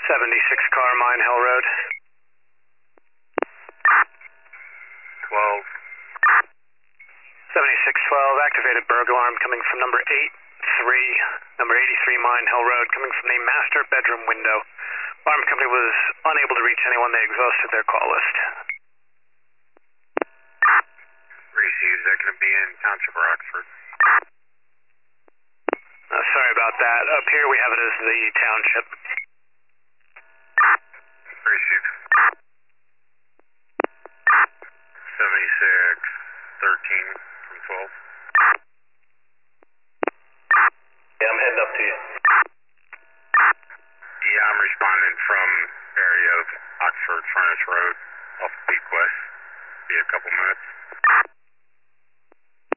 76 car, Mine Hill Road. 12. 7612, activated burglar alarm coming from number 83 Mine Hill Road, coming from the master bedroom window. Alarm company was unable to reach anyone. They exhausted their call list. Received. Is that going to be in Township or Oxford? Sorry about that. Up here we have it as the Township. Received. 7613 from 12. Yeah, I'm heading up to you. Yeah, I'm responding from area of Oxford Furnace Road off of Peak West. Be a couple minutes.